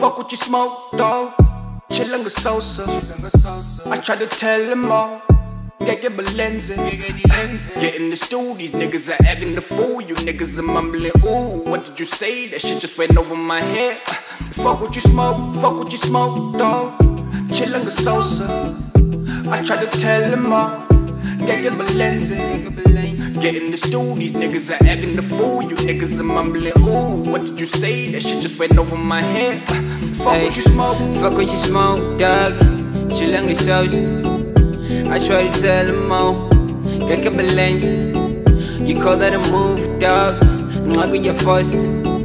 Fuck what you smoke, dog. Chillin' with Sosa. I tried to tell them all. Get Balenzi. Get in the stool, these niggas are acting the fool. You niggas are mumbling, ooh, what did you say? That shit just went over my head. Fuck what you smoke, dog. Chillin' with Sosa. I tried to tell them all. Get Balenzi. Get in the stool, these niggas are acting the fool. You niggas are mumbling, ooh, what did you say? That shit just went over my head. Fuck what you smoke. Fuck what you smoke, dog. Chillin' with Sosa. I try to tell them all, get a balance. You call that a move, dog. Ingago you first.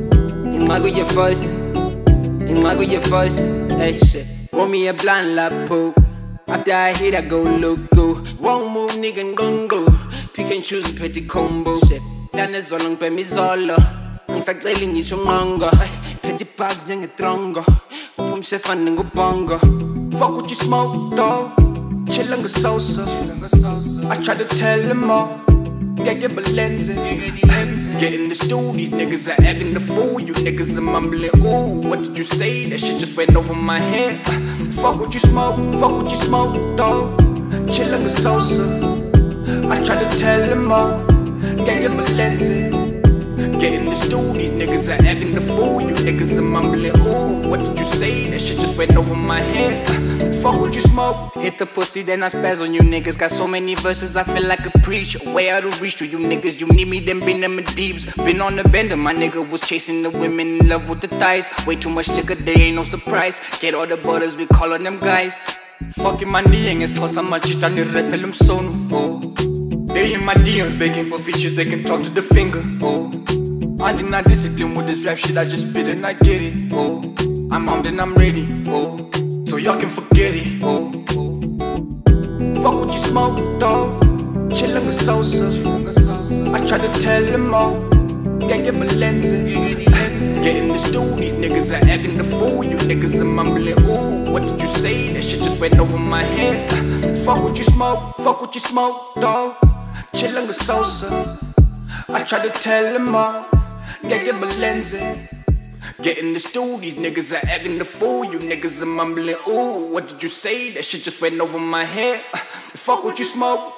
Hey, shit. Want me a blind lap poo. After I hit, I go loco. Won't move, nigga, gongo. Pick and choose, petty combo. Shit. Lana zolong pe mi zolo. Ngisacela ngisho ngongo. Petty pass njengetrongo. Uphumshefa ningubongo. Fuck what you smoke, dog. Chillin' with Sosa. I tried to tell them all. Get Balenzi. Get in the stool, these niggas are acting the fool. You niggas are mumbling, ooh, what did you say? That shit just went over my head. Fuck what you smoke, dog. Chillin' with Sosa. I tried to tell them all. Get Balenzi. Get in the stool, these niggas are acting the fool. You niggas are mumbling, ooh, what did you say? That shit just went over my head. Fuck what you smoke. Hit the pussy, then I spaz on you niggas. Got so many verses, I feel like a preacher. Way out of reach to you niggas. You need me, then been them in deeps. Been on the bender, my nigga was chasing the women in love with the thighs. Way too much liquor, they ain't no surprise. Get all the butters, we calling them guys. Fucking my DMs, cause I'm a cheat on the rebel, I'm son. Oh. They in my DMs begging for features, they can talk to the finger. Oh. I'm not disciplined with this rap shit, I just spit and I get it. Oh. I'm armed and I'm ready. Oh. So y'all can forget it. Oh. Fuck what you smoke, dog. Chillin' with Sosa. I tried to tell them all. Get Balenzi. Get in the stool, these niggas are acting the fool. You niggas are mumbling, ooh, what did you say? That shit just went over my head. Fuck what you smoke, dog. Chillin' with Sosa. I tried to tell them all. Get Balenzi. Get in the stool, these niggas are acting the fool. You niggas are mumbling, ooh, what did you say? That shit just went over my head. Fuck what you smoke.